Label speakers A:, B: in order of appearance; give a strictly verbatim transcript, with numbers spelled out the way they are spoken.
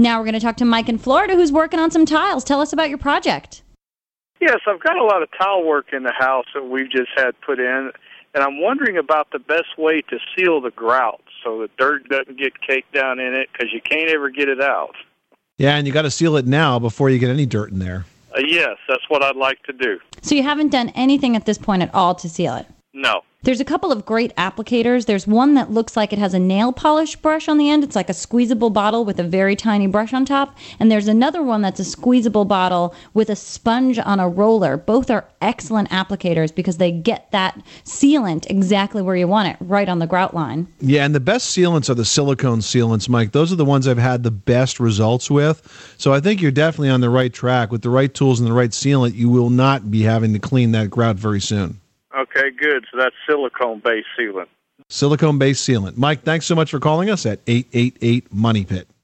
A: Now we're going to talk to Mike in Florida, who's working on some tiles. Tell us about your project.
B: Yes, I've got a lot of tile work in the house that we've just had put in, and I'm wondering about the best way to seal the grout so the dirt doesn't get caked down in it, because you can't ever get it out.
C: Yeah, and you got to seal it now before you get any dirt in there.
B: Uh, yes, that's what I'd like to do.
A: So you haven't done anything at this point at all to seal it?
B: No.
A: There's a couple of great applicators. There's one that looks like it has a nail polish brush on the end. It's like a squeezable bottle with a very tiny brush on top. And there's another one that's a squeezable bottle with a sponge on a roller. Both are excellent applicators because they get that sealant exactly where you want it, right on the grout line.
C: Yeah, and the best sealants are the silicone sealants, Mike. Those are the ones I've had the best results with. So I think you're definitely on the right track. With the right tools and the right sealant, you will not be having to clean that grout very soon.
B: Okay, good. So that's silicone-based sealant.
C: Silicone-based sealant. Mike, thanks so much for calling us at eight eight eight, MONEY PIT.